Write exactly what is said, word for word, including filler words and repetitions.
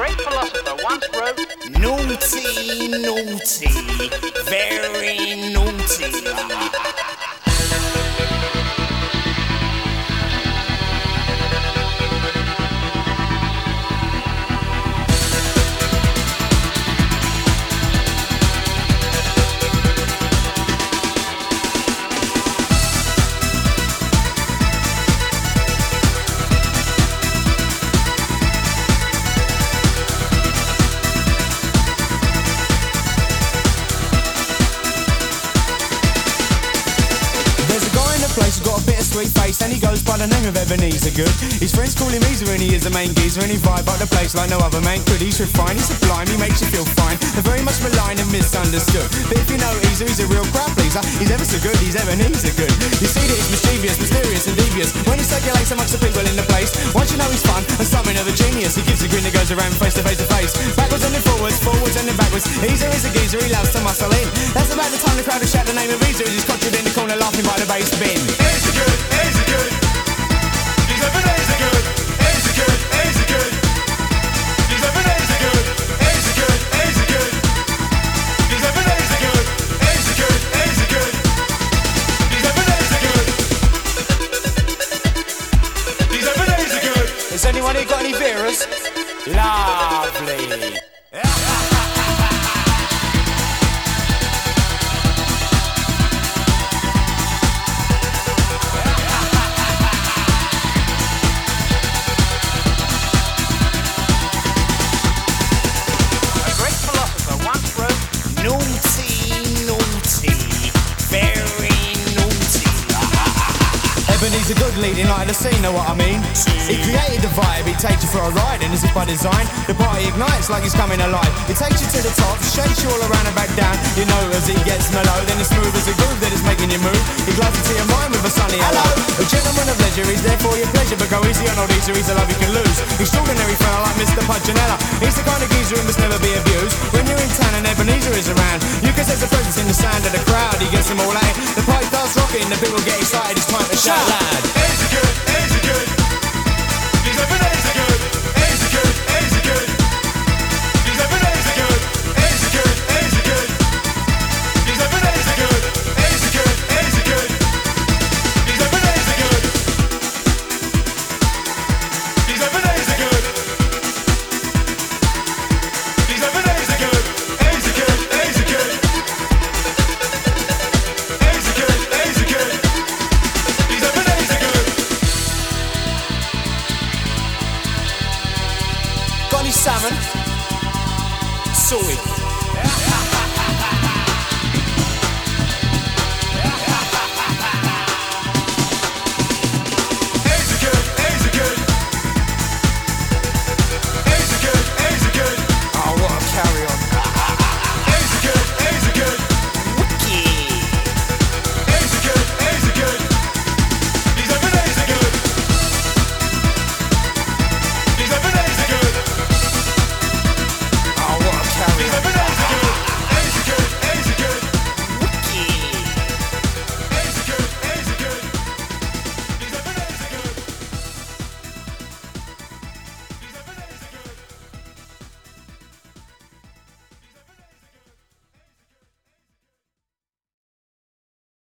great philosopher once wrote, naughty, naughty, very naughty. Place, he's got a bit of sweet face and he goes by the name of Ebenezer Good. His friends call him Easer and he is the main geezer, and he vibe up the place like no other man could. He's refined, he's sublime, he makes you feel fine. They're very much maligned and misunderstood, but if you know Easer, he's a real crowd pleaser. He's ever so good, he's Ebenezer Good. You see that he's mischievous, mysterious and devious when he circulates amongst the people in the place. Once you know he's fun and something of a genius, he gives a grin that goes around face to face to face, backwards and then forwards, forwards and then backwards. Easer is a geezer, he loves to muscle in. That's about the time the crowd will shout the name of Easer as he's conjured in the corner laughing by the bass bin. Easer Good, Easer Good, he's Ebenezer Good. Easer Good, Easer Good, he's Ebenezer Good. Easer Good, Easer Good, he's Ebenezer Good. Easer Good, Easer Good, he's Ebenezer Good. He's Ebenezer Good. Has anyone here got any beerers? Lovely. He's a good leading light of the scene, know what I mean? He created the vibe, he takes you for a ride, and as if by design, the party ignites like he's coming alive. He takes you to the top, shakes you all around and back down. You know as he gets mellow, then it's smooth as a groove that is making you move. He glides into your mind with a sunny hello. A gentleman of leisure, he's there for your pleasure, but go easy on old Easer, he's a love you can lose. Extraordinary fella like Mister Punchinella, he's the kind of geezer who must never be abused. When you're in town and Ebenezer is around, you can sense the presence in the sound of the crowd. He gets them all out, the party starts rocking, the people get excited, it's time to shout loud. Easer Good, Easer Good, he's Ebenezer Good. Easer Good, Easer Good, he's Ebenezer Good. Easer Good, Easer Good, he's Ebenezer Good. Easer Good, Easer Good, he's Ebenezer Good. He's Ebenezer Good. He's Ebenezer Good. Easer Good, Easer Good, Easer Good, Easer Good, he's Ebenezer Good. Got any salmon? Sorted.